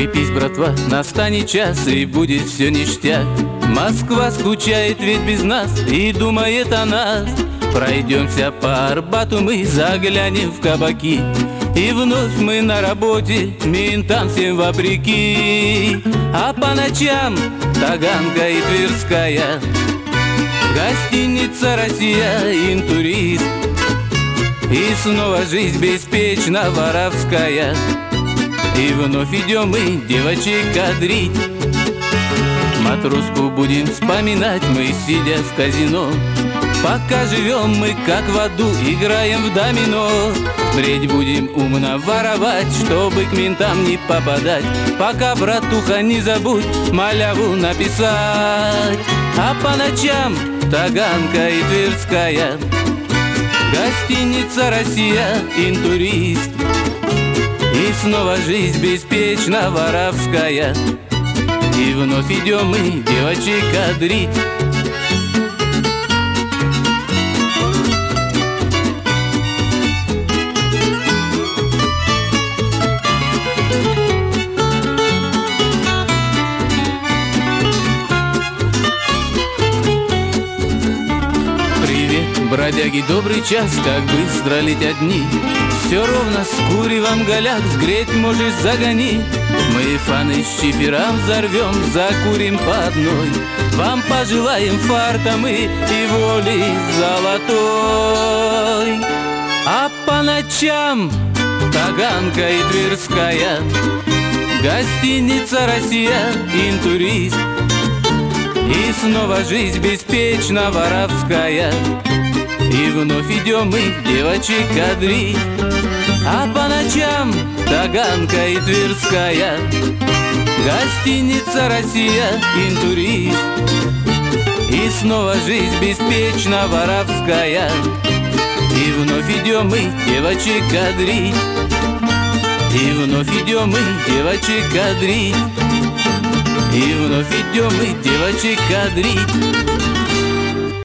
Крепись, братва, настанет час, и будет все ништяк. Москва скучает ведь без нас и думает о нас. Пройдемся по Арбату, мы заглянем в кабаки, и вновь мы на работе, ментам всем вопреки. А по ночам Таганка и Тверская, гостиница «Россия», интурист. И снова жизнь беспечно воровская, и вновь идем мы девочек кадрить. Матроску будем вспоминать мы, сидя в казино. Пока живем мы, как в аду, играем в домино. Впредь будем умно воровать, чтобы к ментам не попадать. Пока, братуха, не забудь маляву написать. А по ночам Таганка и Тверская, гостиница «Россия», интурист. И снова жизнь беспечно воровская, и вновь идем мы девочек кадрить. Бродяги, добрый час, как быстро летят дни. Все ровно с куревом голяк, сгреть можешь загони. Мы фаны с чифером взорвем, закурим по одной. Вам пожелаем фарта мы и воли золотой. А по ночам Таганка и Тверская, гостиница «Россия», интурист. И снова жизнь беспечно воровская, и вновь идем мы девочек кадрить. А по ночам Таганка и Тверская, гостиница «Россия», интурист. И снова жизнь беспечно воровская, и вновь идем мы девочек кадрить. И вновь идем мы девочек кадрить. И вновь идем мы девочек кадрить.